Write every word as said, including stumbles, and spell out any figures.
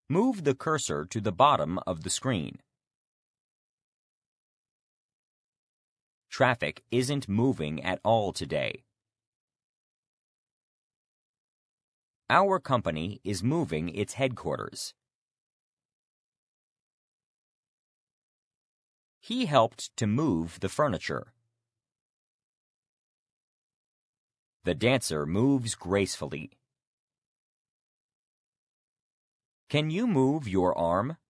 Move the cursor to the bottom of the screen. Traffic isn't moving at all today. Our company is moving its headquarters. He helped to move the furniture. The dancer moves gracefully. Can you move your arm?